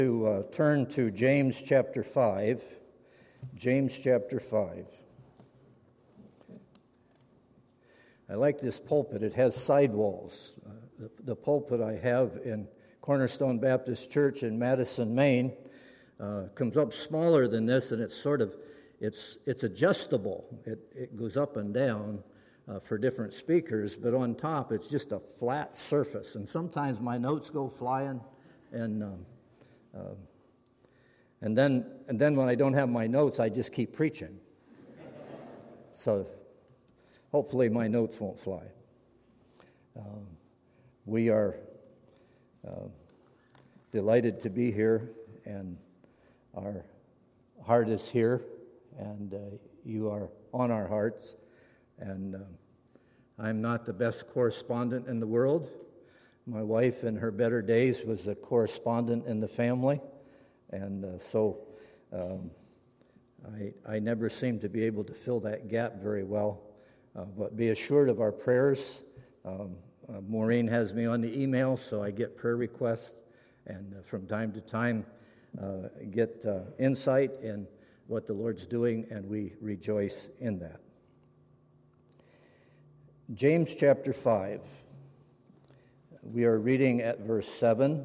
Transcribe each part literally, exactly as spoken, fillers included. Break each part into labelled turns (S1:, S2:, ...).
S1: To uh, turn to James chapter five, James chapter five. I like this pulpit. It has sidewalls. Uh, the, the pulpit I have in Cornerstone Baptist Church in Madison, Maine, uh, comes up smaller than this, and it's sort of it's it's adjustable. It it goes up and down uh, for different speakers, but on top it's just a flat surface. And sometimes my notes go flying, and um, Uh, and then and then when I don't have my notes, I just keep preaching. So hopefully my notes won't fly. Um, we are uh, delighted to be here, and our heart is here, and uh, you are on our hearts. And uh, I'm not the best correspondent in the world. My wife, in her better days, was a correspondent in the family, and uh, so um, I, I never seem to be able to fill that gap very well. Uh, but be assured of our prayers. Um, uh, Maureen has me on the email, so I get prayer requests, and uh, from time to time uh, get uh, insight in what the Lord's doing, and we rejoice in that. James chapter five. We are reading at verse seven.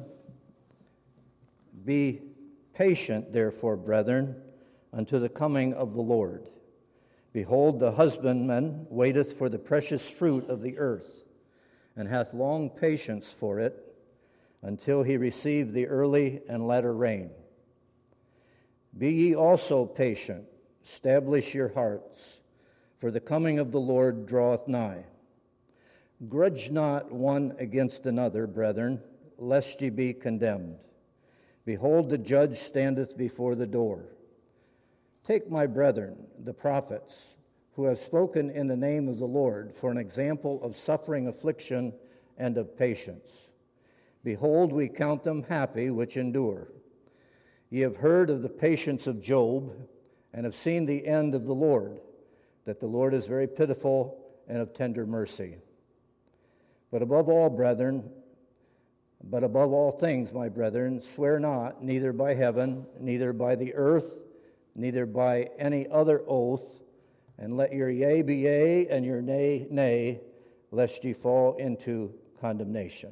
S1: Be patient, therefore, brethren, unto the coming of the Lord. Behold, the husbandman waiteth for the precious fruit of the earth, and hath long patience for it, until he receive the early and latter rain. Be ye also patient, establish your hearts, for the coming of the Lord draweth nigh. Grudge not one against another, brethren, lest ye be condemned. Behold, the judge standeth before the door. Take my brethren, the prophets, who have spoken in the name of the Lord, for an example of suffering, affliction, and of patience. Behold, we count them happy which endure. Ye have heard of the patience of Job, and have seen the end of the Lord, that the Lord is very pitiful and of tender mercy. But above all, brethren, but above all things, my brethren, swear not, neither by heaven, neither by the earth, neither by any other oath, and let your yea be yea, and your nay, nay, lest ye fall into condemnation.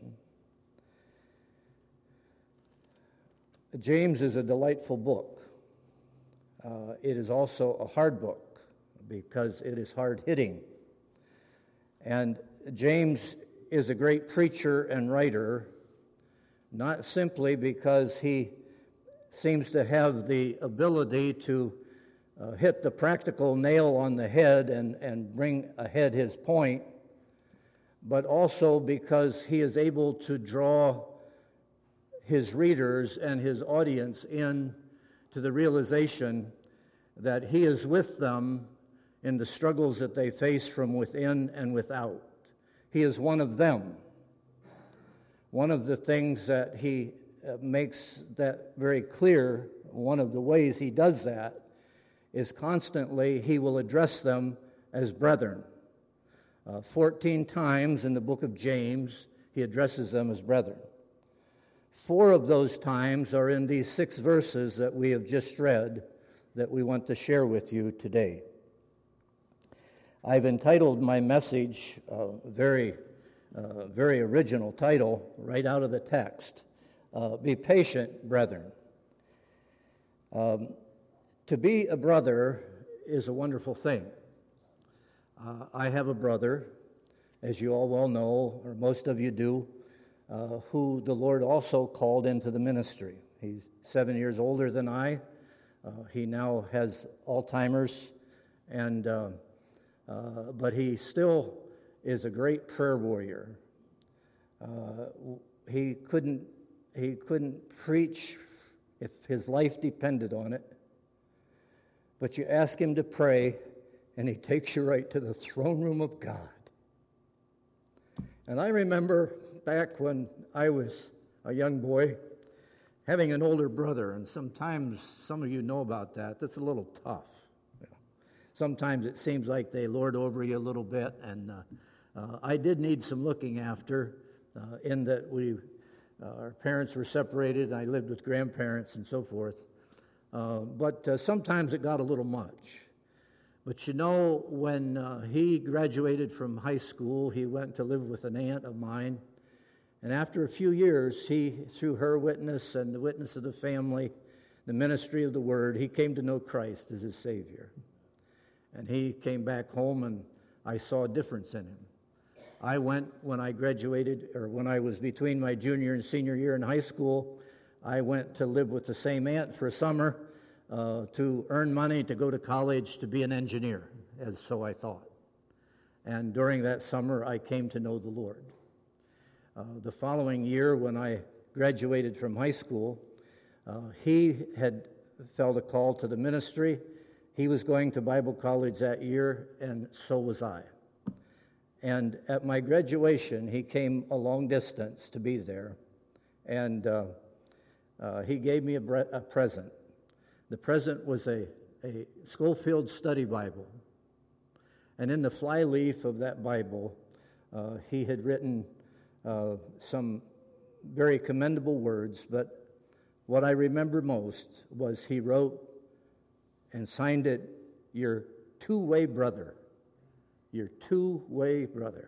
S1: James is a delightful book. Uh, it is also a hard book, because it is hard-hitting. And James is a great preacher and writer, not simply because he seems to have the ability to uh, hit the practical nail on the head and, and bring ahead his point, but also because he is able to draw his readers and his audience in to the realization that he is with them in the struggles that they face from within and without. He is one of them. One of the things that he uh, makes that very clear, one of the ways he does that, is constantly he will address them as brethren. Uh, Fourteen times in the book of James, he addresses them as brethren. Four of those times are in these six verses that we have just read that we want to share with you today. I've entitled my message a uh, very, uh, very original title right out of the text. Uh, be patient, brethren. Um, to be a brother is a wonderful thing. Uh, I have a brother, as you all well know, or most of you do, uh, who the Lord also called into the ministry. He's seven years older than I. Uh, he now has Alzheimer's, and uh, Uh, but he still is a great prayer warrior. Uh, he couldn't he couldn't preach if his life depended on it. But you ask him to pray, and he takes you right to the throne room of God. And I remember back when I was a young boy, having an older brother, and sometimes some of you know about that. That's a little tough. Sometimes it seems like they lord over you a little bit, and uh, uh, I did need some looking after uh, in that we Uh, our parents were separated, and I lived with grandparents and so forth. Uh, but uh, sometimes it got a little much. But you know, when uh, he graduated from high school, he went to live with an aunt of mine. And after a few years, he, through her witness and the witness of the family, the ministry of the Word, he came to know Christ as his Savior. And he came back home, and I saw a difference in him. I went, when I graduated, or when I was between my junior and senior year in high school, I went to live with the same aunt for a summer uh, to earn money to go to college to be an engineer, as so I thought. And during that summer, I came to know the Lord. Uh, the following year, when I graduated from high school, uh, he had felt a call to the ministry. He was going to Bible college that year, and so was I. And at my graduation, he came a long distance to be there, and uh, uh, he gave me a, bre- a present. The present was a, a Schofield Study Bible, and in the flyleaf of that Bible, uh, he had written Uh, some very commendable words, but what I remember most was he wrote and signed it, "Your two-way brother, your two-way brother."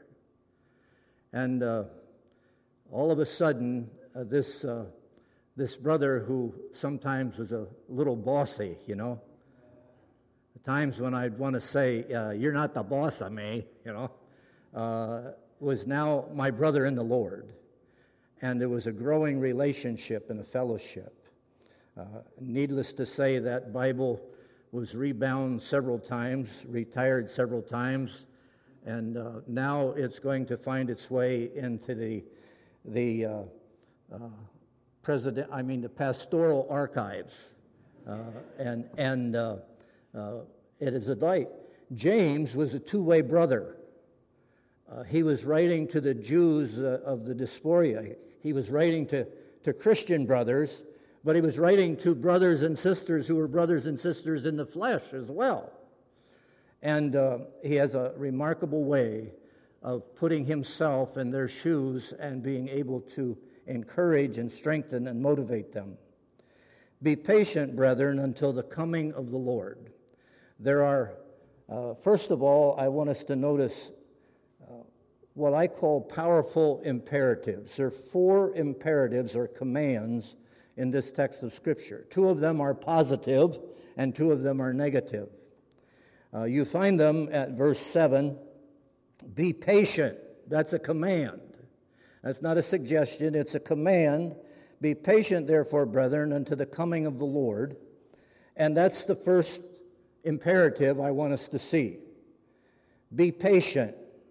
S1: And uh, all of a sudden, uh, this uh, this brother, who sometimes was a little bossy, you know, the times when I'd want to say, uh, "You're not the boss of me," you know, uh, was now my brother in the Lord. And there was a growing relationship and a fellowship. Uh, needless to say, that Bible was rebound several times, retired several times, and uh, now it's going to find its way into the the uh, uh, president. I mean, the pastoral archives, uh, and and uh, uh, it is a delight. James was a two-way brother. Uh, he was writing to the Jews uh, of the diaspora. He was writing to, to Christian brothers, but he was writing to brothers and sisters who were brothers and sisters in the flesh as well. And uh, he has a remarkable way of putting himself in their shoes and being able to encourage and strengthen and motivate them. "Be patient, brethren, until the coming of the Lord." There are, uh, first of all, I want us to notice what I call powerful imperatives. There are four imperatives or commands in this text of Scripture. Two of them are positive, and two of them are negative. Uh, you find them at verse seven. Be patient. That's a command. That's not a suggestion. It's a command. Be patient, therefore, brethren, unto the coming of the Lord. And that's the first imperative I want us to see. Be patient.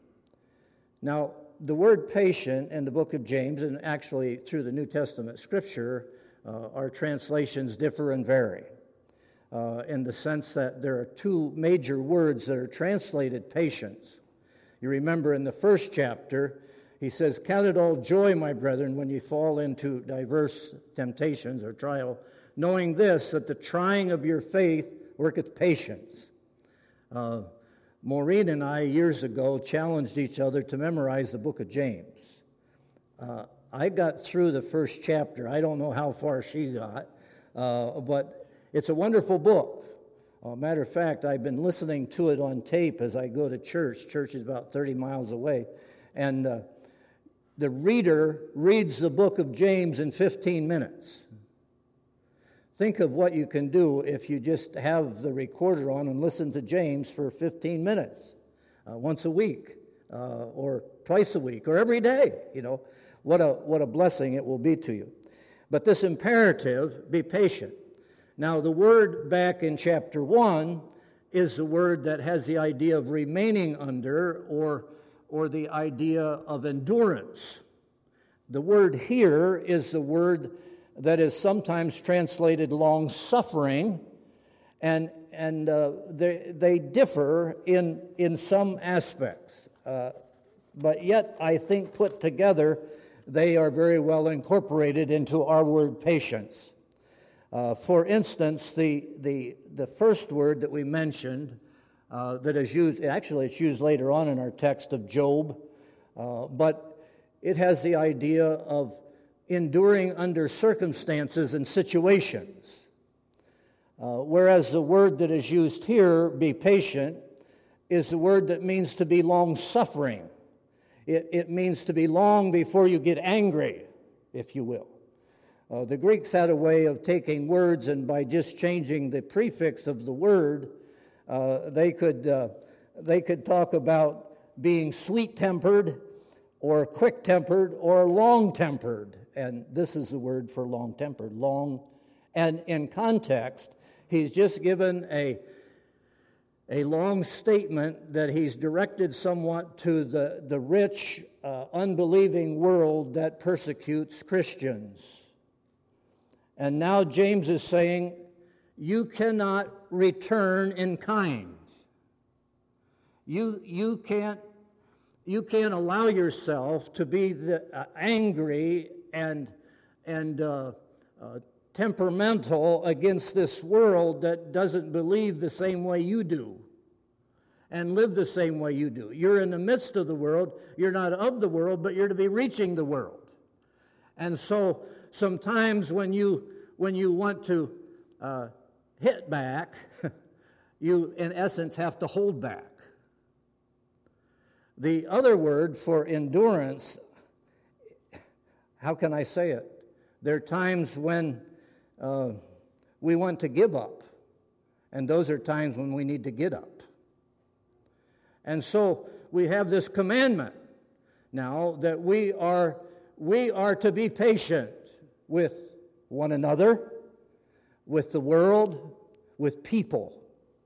S1: Now, the word patient in the book of James, and actually through the New Testament Scripture, uh, our translations differ and vary uh, in the sense that there are two major words that are translated patience. You remember in the first chapter, he says, "Count it all joy, my brethren, when you fall into diverse temptations or trial, knowing this, that the trying of your faith worketh patience." Uh, Maureen and I, years ago, challenged each other to memorize the book of James. Uh, I got through the first chapter. I don't know how far she got, uh, but it's a wonderful book. Uh, matter of fact, I've been listening to it on tape as I go to church. Church is about thirty miles away. And uh, the reader reads the book of James in fifteen minutes. Think of what you can do if you just have the recorder on and listen to James for fifteen minutes, uh, once a week, uh, or twice a week, or every day. You know, what a what a blessing it will be to you. But this imperative, be patient. Now, the word back in chapter one is the word that has the idea of remaining under, or or the idea of endurance. The word here is the word that is sometimes translated long-suffering, and and uh, they, they differ in, in some aspects. Uh, but yet, I think put together, they are very well incorporated into our word patience. Uh, for instance, the, the, the first word that we mentioned uh, that is used, actually it's used later on in our text of Job, uh, but it has the idea of enduring under circumstances and situations. Uh, whereas the word that is used here, be patient, is the word that means to be long-suffering. It, it means to be long before you get angry, if you will. Uh, the Greeks had a way of taking words, and by just changing the prefix of the word, uh, they could uh, they could talk about being sweet-tempered, or quick-tempered, or long-tempered. And this is the word for long-tempered, long. And in context, he's just given a a long statement that he's directed somewhat to the, the rich, uh, unbelieving world that persecutes Christians. And now James is saying, you cannot return in kind. You, you, can't, you can't allow yourself to be the, uh, angry and, and uh, uh, temperamental against this world that doesn't believe the same way you do and live the same way you do. You're in the midst of the world. You're not of the world, but you're to be reaching the world. And so sometimes when you when you want to uh, hit back, you in essence have to hold back. The other word for endurance, how can I say it? There are times when uh, we want to give up, and those are times when we need to get up. And so we have this commandment now that we are we are to be patient with one another, with the world, with people.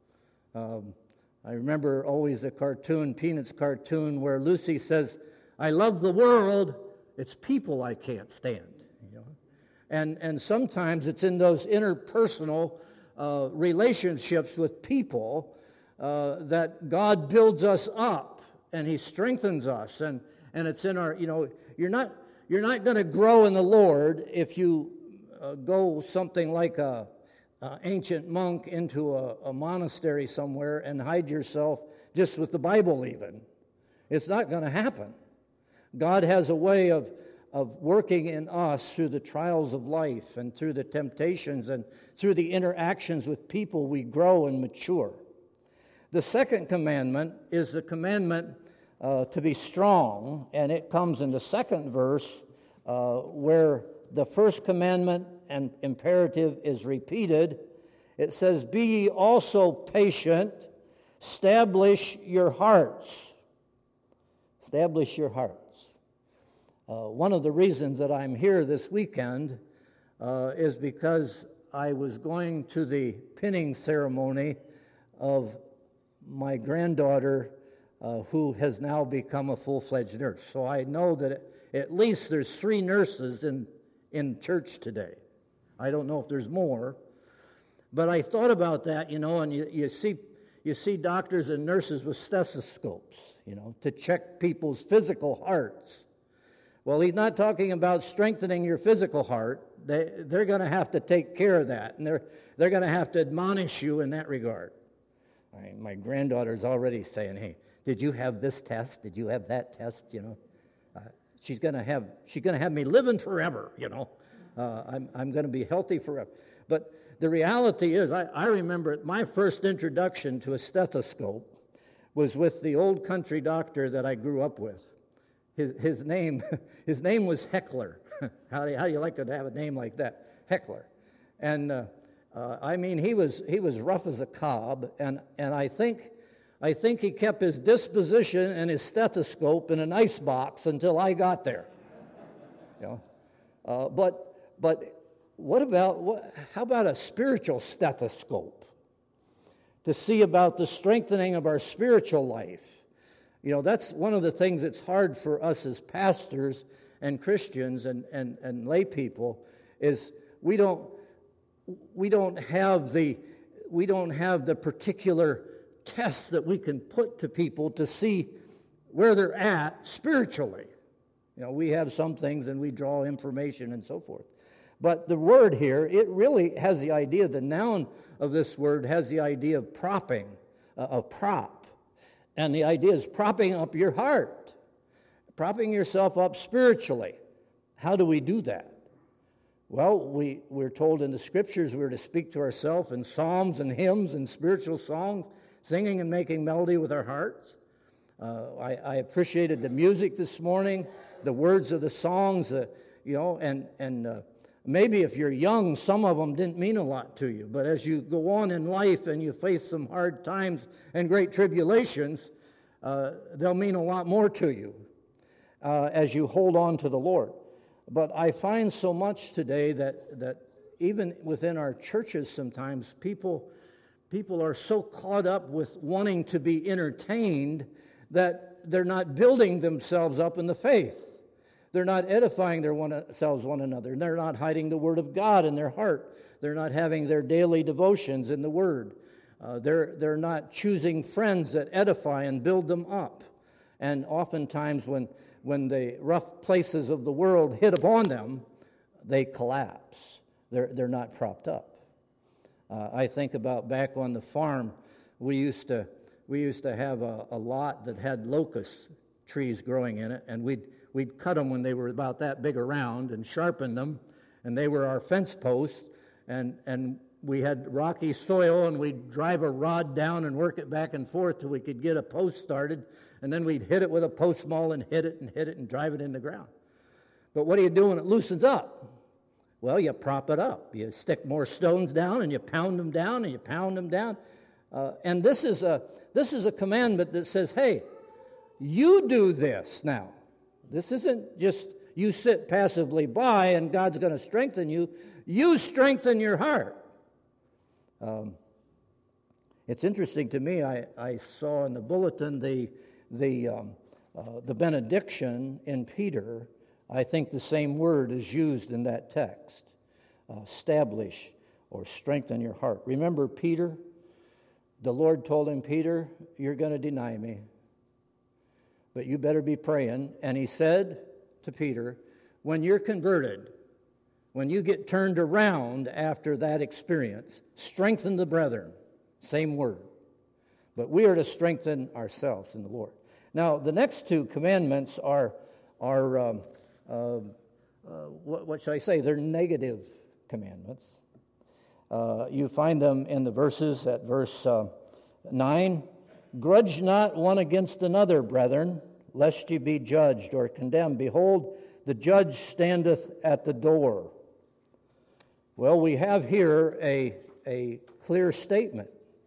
S1: Um, I remember always a cartoon, Peanuts cartoon, where Lucy says, "I love the world, it's people I can't stand." You know? And and sometimes it's in those interpersonal uh, relationships with people uh, that God builds us up and He strengthens us, and and it's in our, you know, you're not you're not going to grow in the Lord if you uh, go something like a Uh, ancient monk into a, a monastery somewhere and hide yourself just with the Bible even. It's not going to happen. God has a way of, of working in us through the trials of life and through the temptations and through the interactions with people. We grow and mature. The second commandment is the commandment uh, to be strong, and it comes in the second verse uh, where the first commandment and imperative is repeated. It says, "Be ye also patient, establish your hearts." Establish your hearts. Uh, one of the reasons that I'm here this weekend uh, is because I was going to the pinning ceremony of my granddaughter uh, who has now become a full-fledged nurse. So I know that at least there's three nurses in, in church today. I don't know if there's more, but I thought about that, you know, and you, you see you see doctors and nurses with stethoscopes, you know, to check people's physical hearts. Well, he's not talking about strengthening your physical heart. They, they're going to have to take care of that, and they're they're going to have to admonish you in that regard. I mean, my granddaughter's already saying, "Hey, did you have this test? Did you have that test?" You know, uh, she's going to have she's going to have me living forever, you know. Uh, I'm, I'm going to be healthy forever. But the reality is, I, I remember my first introduction to a stethoscope was with the old country doctor that I grew up with. His, his name his name was Heckler. how, do you, how do you like to have a name like that? Heckler. And uh, uh, I mean, he was he was rough as a cob, and, and I think I think he kept his disposition and his stethoscope in an ice box until I got there. You know, uh, but. But what about, what, how about a spiritual stethoscope to see about the strengthening of our spiritual life? You know, that's one of the things that's hard for us as pastors and Christians and, and, and lay people is we don't we don't have the we don't have the particular tests that we can put to people to see where they're at spiritually. You know, we have some things and we draw information and so forth. But the word here, it really has the idea, the noun of this word has the idea of propping, uh, a prop. And the idea is propping up your heart, propping yourself up spiritually. How do we do that? Well, we, we're told in the Scriptures we're to speak to ourselves in psalms and hymns and spiritual songs, singing and making melody with our hearts. Uh, I, I appreciated the music this morning, the words of the songs, uh, you know, and, and uh, maybe if you're young, some of them didn't mean a lot to you. But as you go on in life and you face some hard times and great tribulations, uh, they'll mean a lot more to you uh, as you hold on to the Lord. But I find so much today that, that even within our churches sometimes, people, people are so caught up with wanting to be entertained that they're not building themselves up in the faith. They're not edifying themselves one another. They're not hiding the Word of God in their heart. They're not having their daily devotions in the Word. Uh, they're, they're not choosing friends that edify and build them up. And oftentimes when, when the rough places of the world hit upon them, they collapse. They're, they're not propped up. Uh, I think about back on the farm, we used to, we used to have a, a lot that had locust trees growing in it, and we'd We'd cut them when they were about that big around and sharpen them, and they were our fence posts, and, and we had rocky soil, and we'd drive a rod down and work it back and forth till we could get a post started, and then we'd hit it with a post maul and hit it and hit it and drive it in the ground. But what do you do when it loosens up? Well, you prop it up. You stick more stones down, and you pound them down, and you pound them down. Uh, and this is a this is a commandment that says, hey, you do this now. This isn't just you sit passively by and God's going to strengthen you. You strengthen your heart. Um, it's interesting to me. I, I saw in the bulletin the the um, uh, the benediction in Peter. I think the same word is used in that text. Uh, establish or strengthen your heart. Remember Peter? The Lord told him, Peter, you're going to deny me, but you better be praying. And he said to Peter, when you're converted, when you get turned around after that experience, strengthen the brethren. Same word. But we are to strengthen ourselves in the Lord. Now, the next two commandments are, are um, uh, uh, what, what should I say? They're negative commandments. Uh, you find them in the verses at verse uh, nine. Grudge not one against another, brethren, lest ye be judged or condemned. Behold, the judge standeth at the door. Well, we have here a, a clear statement.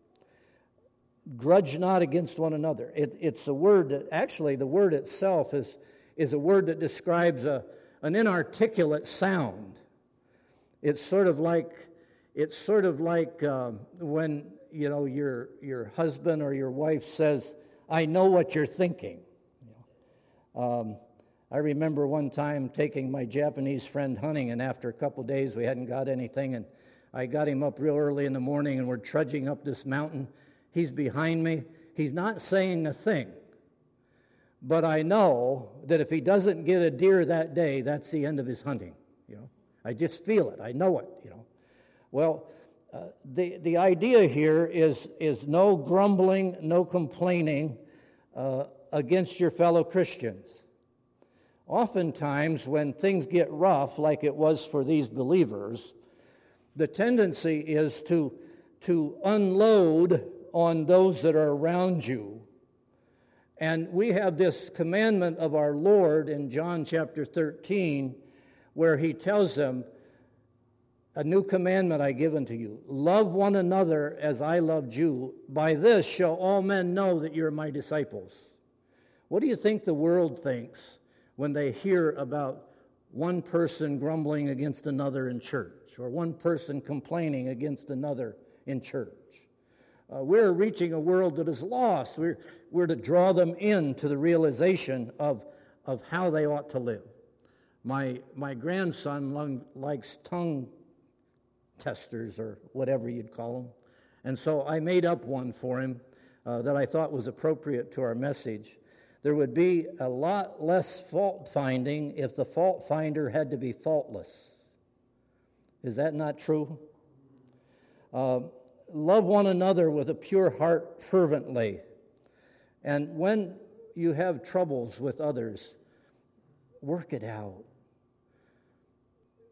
S1: Grudge not against one another. It, it's a word that, actually, the word itself is, is a word that describes a, an inarticulate sound. It's sort of like, it's sort of like um, when you know, your your husband or your wife says, I know what you're thinking. You know? um, I remember one time taking my Japanese friend hunting, and after a couple days we hadn't got anything, and I got him up real early in the morning, and we're trudging up this mountain. He's behind me. He's not saying a thing. But I know that if he doesn't get a deer that day, that's the end of his hunting. You know, I just feel it. I know it, you know. Well, Uh, the, the idea here is, is no grumbling, no complaining uh, against your fellow Christians. Oftentimes, when things get rough, like it was for these believers, the tendency is to, to unload on those that are around you. And we have this commandment of our Lord in John chapter thirteen, where he tells them, a new commandment I give unto you. Love one another as I loved you. By this shall all men know that you're my disciples. What do you think the world thinks when they hear about one person grumbling against another in church, or one person complaining against another in church? Uh, we're reaching a world that is lost. We're, we're to draw them into the realization of, of how they ought to live. My, my grandson likes tongue testers, or whatever you'd call them. And so I made up one for him uh, that I thought was appropriate to our message. There would be a lot less fault finding if the fault finder had to be faultless. Is that not true? Uh, love one another with a pure heart fervently. And when you have troubles with others, work it out.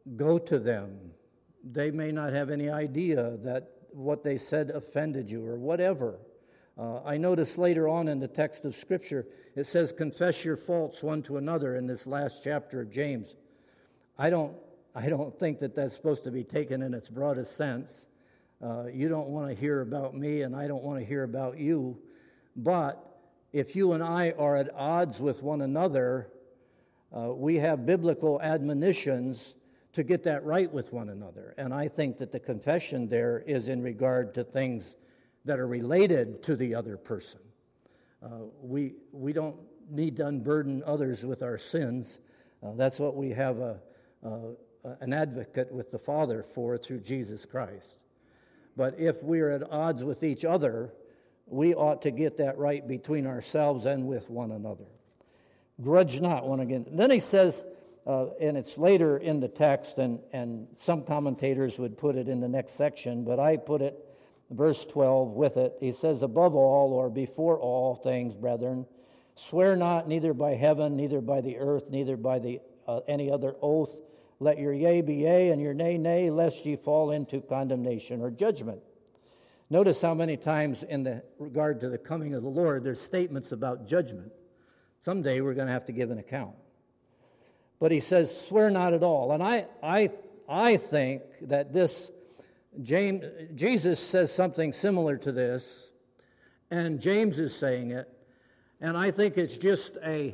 S1: go to them. They may not have any idea that what they said offended you or whatever. Uh, I notice later on in the text of Scripture, it says, confess your faults one to another in this last chapter of James. I don't, I don't think that that's supposed to be taken in its broadest sense. Uh, you don't want to hear about me, and I don't want to hear about you. But if you and I are at odds with one another, uh, we have biblical admonitions to get that right with one another. And I think that the confession there is in regard to things that are related to the other person. Uh, we we don't need to unburden others with our sins. Uh, that's what we have a, a, an advocate with the Father for through Jesus Christ. But if we are at odds with each other, we ought to get that right between ourselves and with one another. Grudge not one against. Then he says, uh, and it's later in the text, and, and some commentators would put it in the next section, but I put it, verse twelve, with it. He says, above all, or before all things, brethren, swear not neither by heaven, neither by the earth, neither by the uh, any other oath. Let your yea be yea, and your nay, nay, lest ye fall into condemnation or judgment. Notice how many times in the regard to the coming of the Lord, there's statements about judgment. Someday we're going to have to give an account. But he says, swear not at all. And I I, I think that this, James, Jesus says something similar to this, and James is saying it, and I think it's just a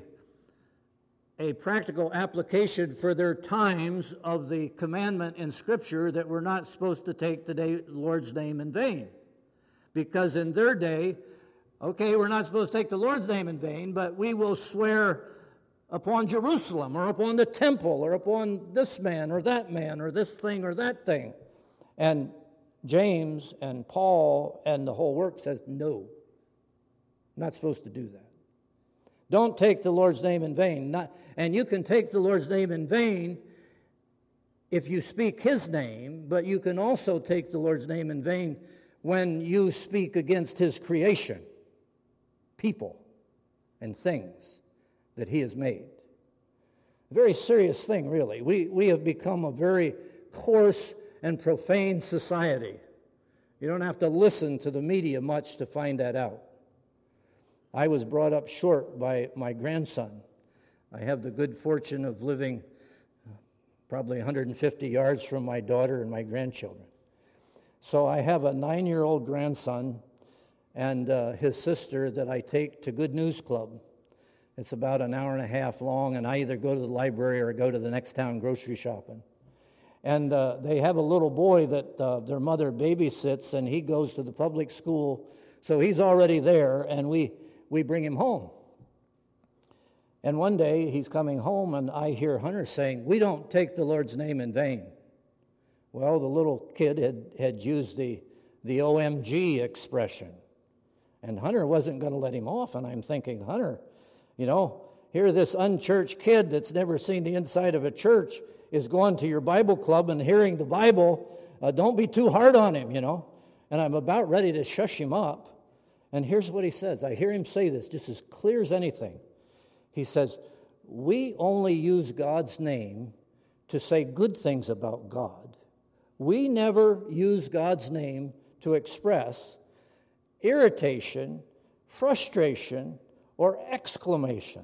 S1: a practical application for their times of the commandment in Scripture that we're not supposed to take the day, Lord's name in vain. Because in their day, okay, we're not supposed to take the Lord's name in vain, but we will swear upon Jerusalem or upon the temple or upon this man or that man or this thing or that thing. And James and Paul and the whole work says, no, not supposed to do that. Don't take the Lord's name in vain. Not, and you can take the Lord's name in vain if you speak His name, but you can also take the Lord's name in vain when you speak against His creation, people and things that He has made. A very serious thing, really. We, we have become a very coarse and profane society. You don't have to listen to the media much to find that out. I was brought up short by my grandson. I have the good fortune of living probably one hundred fifty yards from my daughter and my grandchildren. So I have a nine-year-old grandson and uh, his sister that I take to Good News Club. It's about an hour and a half long, and I either go to the library or go to the next town grocery shopping. And uh, they have a little boy that uh, their mother babysits, and he goes to the public school, so he's already there, and we... we bring him home. And one day he's coming home and I hear Hunter saying, we don't take the Lord's name in vain. Well, the little kid had, had used the, the O M G expression. And Hunter wasn't going to let him off. And I'm thinking, Hunter, you know, here this unchurched kid that's never seen the inside of a church is going to your Bible club and hearing the Bible. Uh, don't be too hard on him, you know. And I'm about ready to shush him up. And here's what he says. I hear him say this just as clear as anything. He says, we only use God's name to say good things about God. We never use God's name to express irritation, frustration, or exclamation.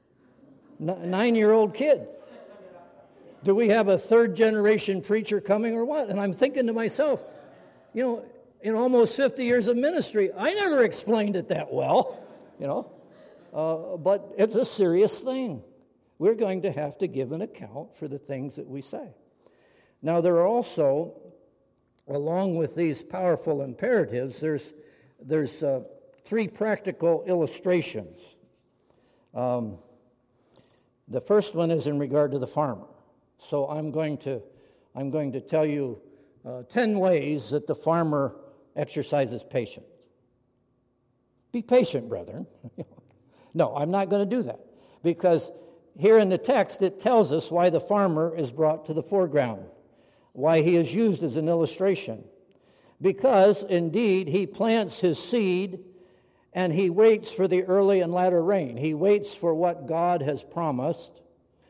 S1: N- nine-year-old kid. Do we have a third-generation preacher coming or what? And I'm thinking to myself, you know, in almost fifty years of ministry, I never explained it that well, you know. Uh, but it's a serious thing. We're going to have to give an account for the things that we say. Now, there are also, along with these powerful imperatives, there's there's uh, three practical illustrations. Um, the first one is in regard to the farmer. So I'm going to I'm going to tell you uh, ten ways that the farmer exercises patience. Be patient, brethren. No, I'm not going to do that. Because here in the text, it tells us why the farmer is brought to the foreground, why he is used as an illustration. Because, indeed, he plants his seed and he waits for the early and latter rain. He waits for what God has promised,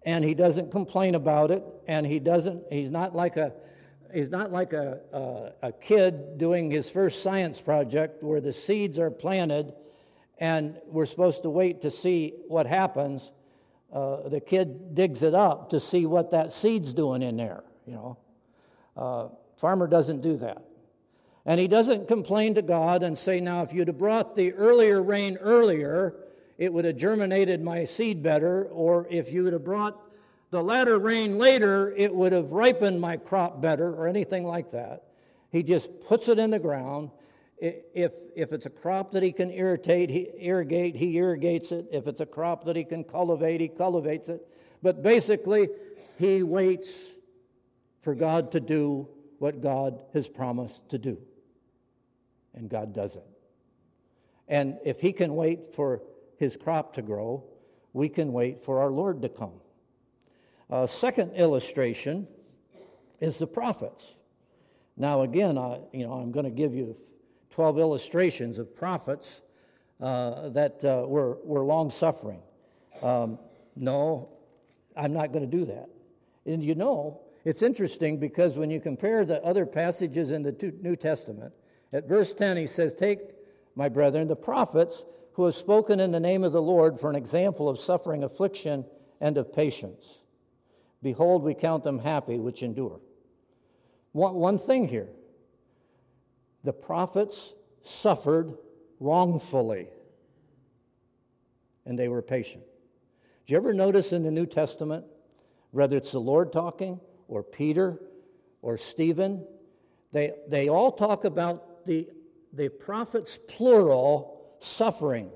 S1: and he doesn't complain about it, and he doesn't, he's not like a, he's not like a, a, a kid doing his first science project where the seeds are planted and we're supposed to wait to see what happens. Uh, the kid digs it up to see what that seed's doing in there, you know. Uh, farmer doesn't do that. And he doesn't complain to God and say, now, if you'd have brought the earlier rain earlier, it would have germinated my seed better, or if you would have brought the latter rain later, it would have ripened my crop better, or anything like that. He just puts it in the ground. If, if it's a crop that he can irritate, he, irrigate, he irrigates it. If it's a crop that he can cultivate, he cultivates it. But basically, he waits for God to do what God has promised to do. And God does it. And if he can wait for his crop to grow, we can wait for our Lord to come. Uh, second illustration is the prophets. Now again, I, you know, I'm going to give you twelve illustrations of prophets uh, that uh, were, were long-suffering. Um, no, I'm not going to do that. And you know, it's interesting because when you compare the other passages in the New Testament, at verse ten he says, "Take, my brethren, the prophets who have spoken in the name of the Lord for an example of suffering, affliction, and of patience. Behold, we count them happy which endure." One, one thing here. The prophets suffered wrongfully, and they were patient. Did you ever notice in the New Testament, whether it's the Lord talking, or Peter, or Stephen, they, they all talk about the, the prophets, plural, suffering.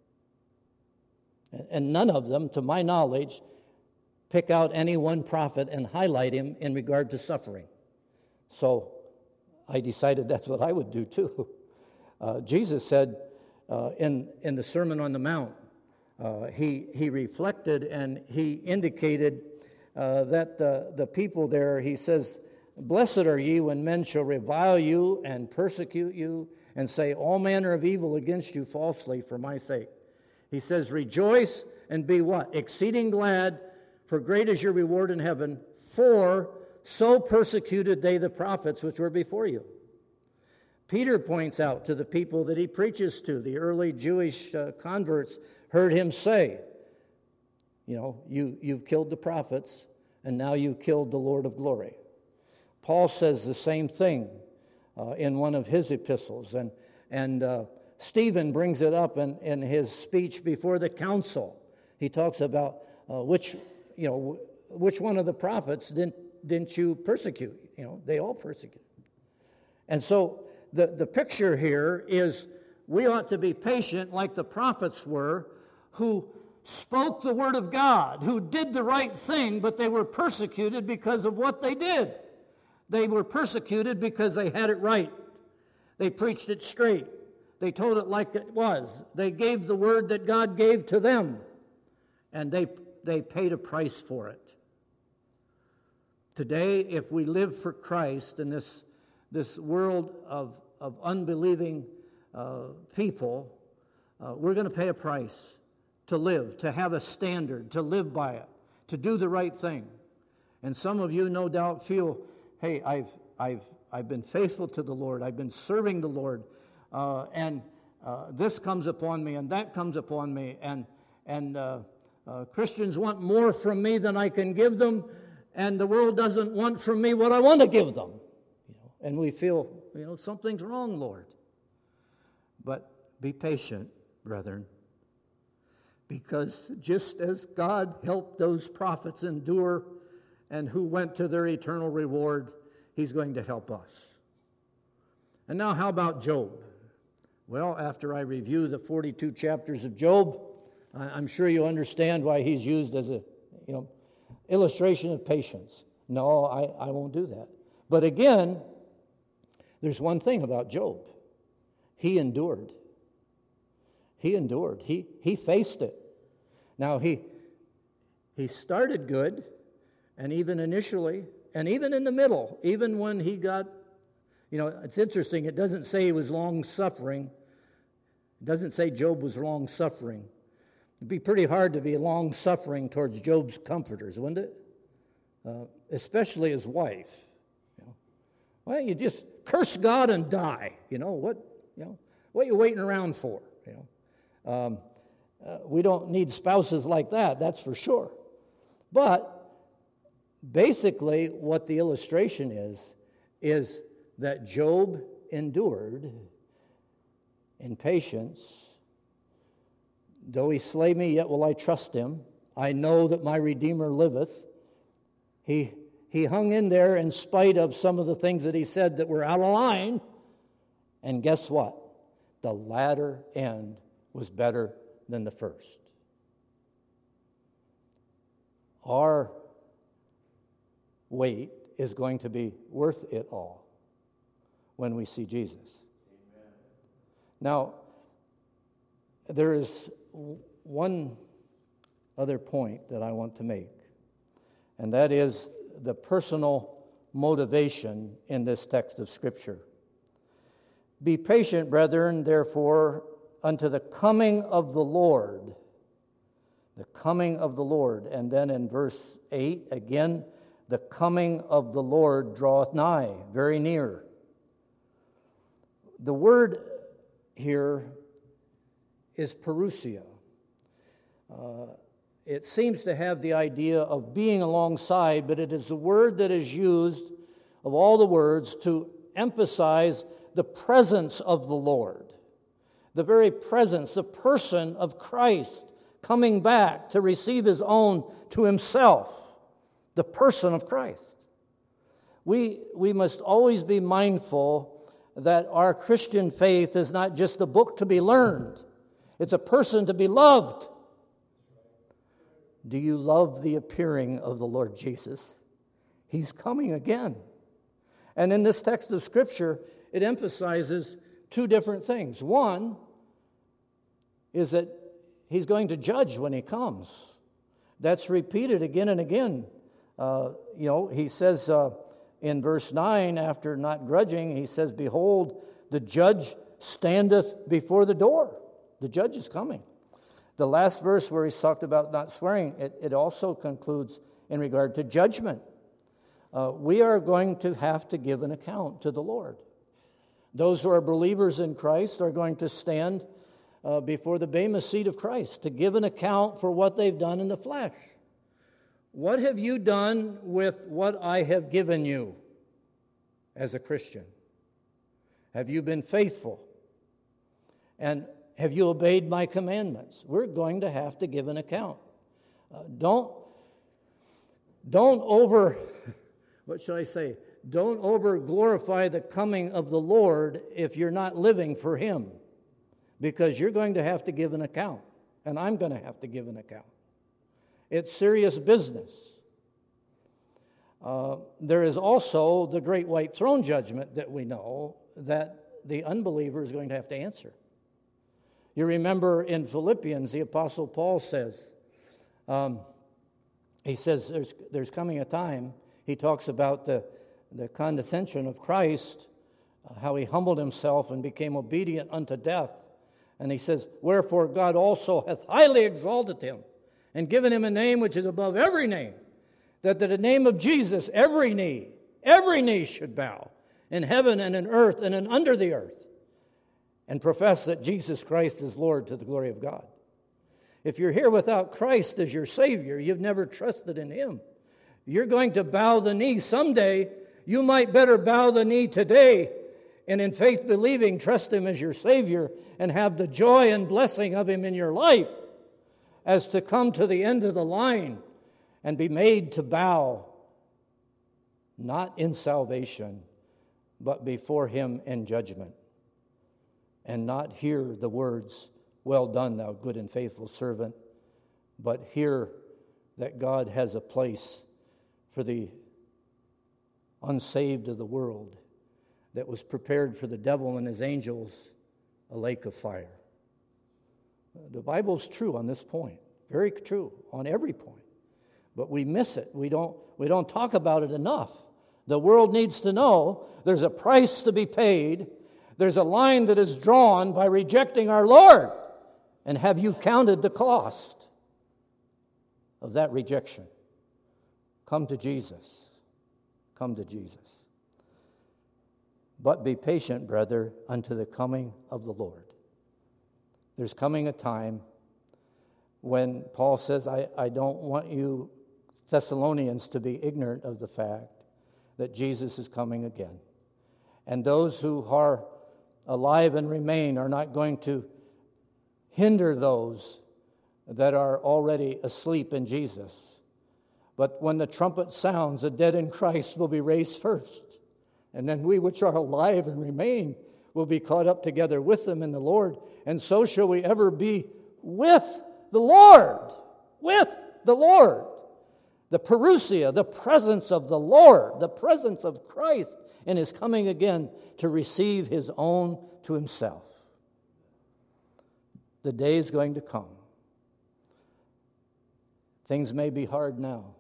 S1: And none of them, to my knowledge, pick out any one prophet and highlight him in regard to suffering. So I decided that's what I would do too. Uh, Jesus said uh, in, in the Sermon on the Mount, uh, he, he reflected and he indicated uh, that the, the people there, he says, "Blessed are ye when men shall revile you and persecute you and say all manner of evil against you falsely for my sake." He says, "Rejoice and be" what? "Exceeding glad, for great is your reward in heaven, for so persecuted they the prophets which were before you." Peter points out to the people that he preaches to, the early Jewish uh, converts heard him say, you know, you, you've killed the prophets, and now you've killed the Lord of glory. Paul says the same thing uh, in one of his epistles, and, and uh, Stephen brings it up in, in his speech before the council. He talks about uh, which, you know, which one of the prophets didn't didn't you persecute? You know, they all persecuted. And so the, the picture here is we ought to be patient like the prophets were, who spoke the word of God, who did the right thing, but they were persecuted because of what they did. They were persecuted because they had it right. They preached it straight. They told it like it was. They gave the word that God gave to them, and they, they paid a price for it. Today, if we live for Christ in this, this world of, of unbelieving uh, people, uh, we're going to pay a price to live, to have a standard, to live by it, to do the right thing. And some of you no doubt feel, hey, I've, I've, I've been faithful to the Lord, I've been serving the Lord, uh, and uh, this comes upon me and that comes upon me, and, and uh, uh, Christians want more from me than I can give them, and the world doesn't want from me what I want to give them. You know, and we feel, you know, something's wrong, Lord. But be patient, brethren, because just as God helped those prophets endure and who went to their eternal reward, he's going to help us. And now how about Job? Well, after I review the forty-two chapters of Job, I'm sure you understand why he's used as a, you know, illustration of patience. No, I, I won't do that. But again, there's one thing about Job. He endured. He endured. He he faced it. Now, he he started good, and even initially, and even in the middle, even when he got, you know, it's interesting, it doesn't say he was long-suffering. It doesn't say Job was long-suffering. It'd be pretty hard to be long-suffering towards Job's comforters, wouldn't it? Uh, especially his wife. You know, why don't you just curse God and die? You know what? You know what are you waiting around for? You know, um, uh, we don't need spouses like that. That's for sure. But basically, what the illustration is is that Job endured in patience. Though he slay me, yet will I trust him. I know that my Redeemer liveth. He, he hung in there in spite of some of the things that he said that were out of line. And guess what? The latter end was better than the first. Our wait is going to be worth it all when we see Jesus. Amen. Now, there is one other point that I want to make, and that is the personal motivation in this text of Scripture. Be patient, brethren, therefore, unto the coming of the Lord. The coming of the Lord. And then in verse eight, again, the coming of the Lord draweth nigh, very near. The word here is parousia. Uh, it seems to have the idea of being alongside, but it is a word that is used, of all the words, to emphasize the presence of the Lord. The very presence, the person of Christ coming back to receive his own to himself. The person of Christ. We, we must always be mindful that our Christian faith is not just a book to be learned. It's a person to be loved. Do you love the appearing of the Lord Jesus? He's coming again. And in this text of Scripture, it emphasizes two different things. One is that he's going to judge when he comes. That's repeated again and again. Uh, you know, he says uh, in verse nine, after not grudging, he says, behold, the judge standeth before the door. The judge is coming. The last verse where he's talked about not swearing, it, it also concludes in regard to judgment. Uh, we are going to have to give an account to the Lord. Those who are believers in Christ are going to stand uh, before the bema seat of Christ to give an account for what they've done in the flesh. What have you done with what I have given you as a Christian? Have you been faithful? And have you obeyed my commandments? We're going to have to give an account. Uh, don't, don't over, what should I say? Don't over glorify the coming of the Lord if you're not living for him, because you're going to have to give an account, and I'm going to have to give an account. It's serious business. Uh, there is also the great white throne judgment that we know that the unbeliever is going to have to answer. You remember in Philippians, the Apostle Paul says, um, he says there's, there's coming a time, he talks about the, the condescension of Christ, uh, how he humbled himself and became obedient unto death. And he says, wherefore God also hath highly exalted him, and given him a name which is above every name, that at the name of Jesus every knee, every knee should bow, in heaven and in earth and in under the earth, and profess that Jesus Christ is Lord to the glory of God. If you're here without Christ as your Savior, you've never trusted in him. You're going to bow the knee someday. You might better bow the knee today and in faith believing, trust him as your Savior and have the joy and blessing of him in your life, as to come to the end of the line and be made to bow, not in salvation, but before him in judgment, and not hear the words, well done, thou good and faithful servant, but hear that God has a place for the unsaved of the world that was prepared for the devil and his angels, a lake of fire. The Bible's true on this point, very true on every point, but we miss it. We don't, we don't talk about it enough. The world needs to know there's a price to be paid. There's a line that is drawn by rejecting our Lord. And have you counted the cost of that rejection? Come to Jesus. Come to Jesus. But be patient, brother, unto the coming of the Lord. There's coming a time when Paul says, I, I don't want you Thessalonians to be ignorant of the fact that Jesus is coming again. And those who are alive and remain are not going to hinder those that are already asleep in Jesus. But when the trumpet sounds, the dead in Christ will be raised first. And then we which are alive and remain will be caught up together with them in the Lord. And so shall we ever be with the Lord. With the Lord. The parousia, the presence of the Lord, the presence of Christ in His coming again to receive His own to Himself. The day is going to come. Things may be hard now.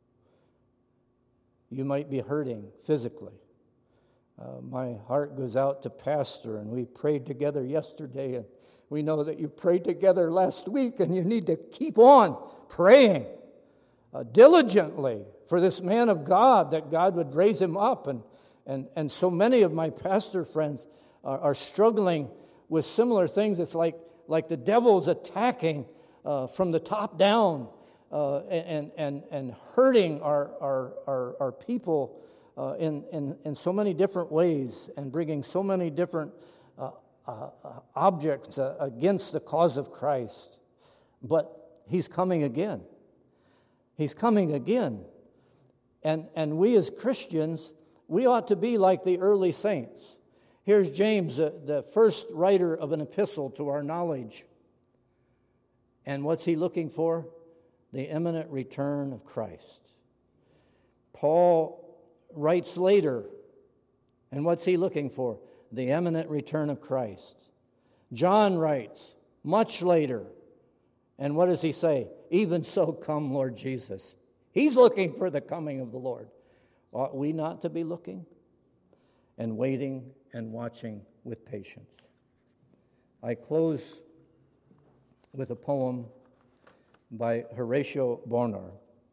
S1: You might be hurting physically. Uh, my heart goes out to Pastor, and we prayed together yesterday, and we know that you prayed together last week, and you need to keep on praying uh, diligently for this man of God, that God would raise him up. And, and, and so many of my pastor friends are, are struggling with similar things. It's like, like the devil's attacking uh, from the top down uh, and, and, and hurting our, our, our, our people Uh, in, in, in so many different ways, and bringing so many different uh, uh, objects uh, against the cause of Christ. But He's coming again. He's coming again. And, and we as Christians, we ought to be like the early saints. Here's James, uh, the first writer of an epistle to our knowledge. And what's he looking for? The imminent return of Christ. Paul writes later, and what's he looking for? The imminent return of Christ. John writes much later, and what does he say? Even so, come, Lord Jesus. He's looking for the coming of the Lord. Ought we not to be looking and waiting and watching with patience? I close with a poem by Horatio Bonar.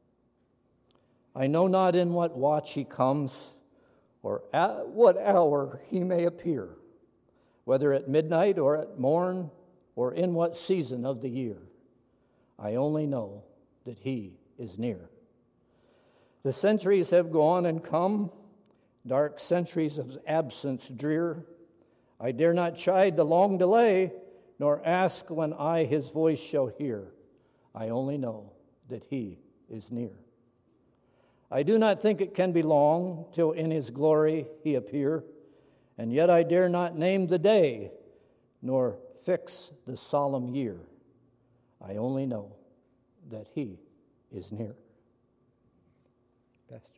S1: I know not in what watch He comes, or at what hour He may appear, whether at midnight or at morn, or in what season of the year. I only know that He is near. The centuries have gone and come, dark centuries of absence drear. I dare not chide the long delay, nor ask when I His voice shall hear. I only know that He is near. I do not think it can be long till in His glory He appear, and yet I dare not name the day, nor fix the solemn year. I only know that He is near. Pastor.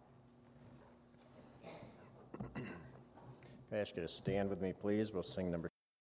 S2: I ask you to stand with me, please. We'll sing number